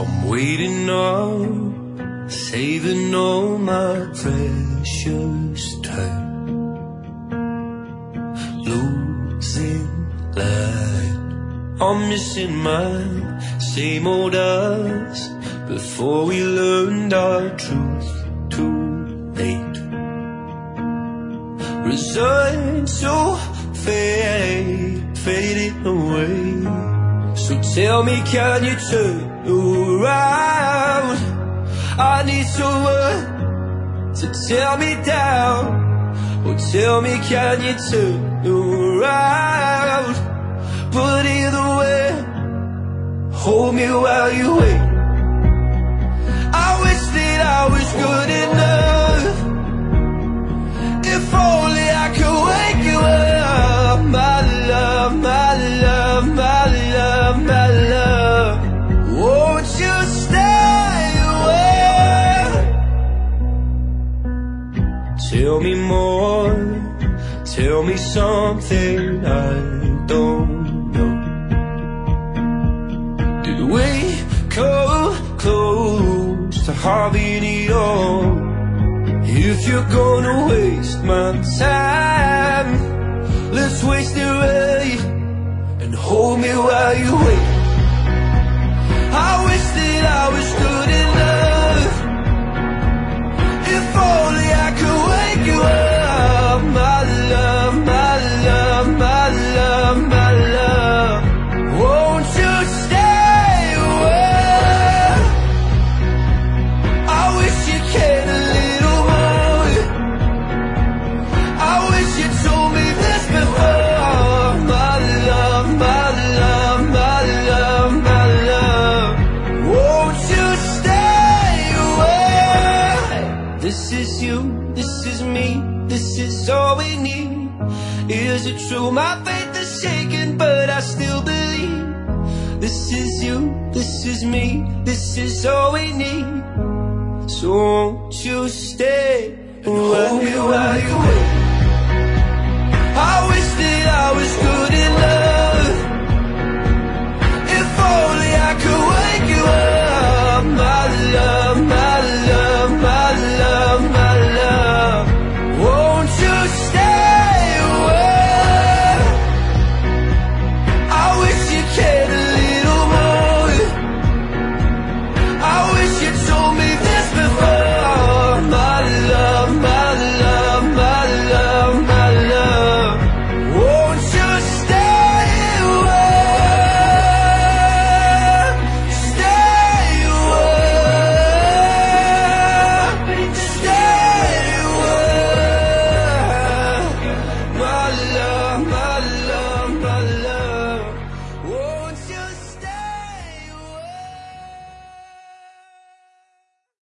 I'm waiting up, saving all my precious time, losing light. I'm missing my same old us before we learned our truth too late. Resigned to fade, fading away. So tell me, can you turn around? I need someone to tear me down. Oh, tell me, can you turn around? But either way, hold me while you wait. I wish that I was good enough. If only I could wake you up, my love, my love, my love, my love. Won't you stay away? Tell me more, tell me something I don't know. Did we come close to having it all? If you're gonna waste my time, let's waste it right and hold me while you wait. I wish that I was good enough. If only I could wake you up, my love, my love, my love, my love. Won't you stay away? I wish you cared a little more. I wish you told me this before, my love, my love, my love, my love. Won't you stay away? This is you, this is me, this is all we need. Is it true my faith is shaken, but I still believe? This is you, this is me, this is all we need. So won't you stay and hold me while you wait? I wish that I was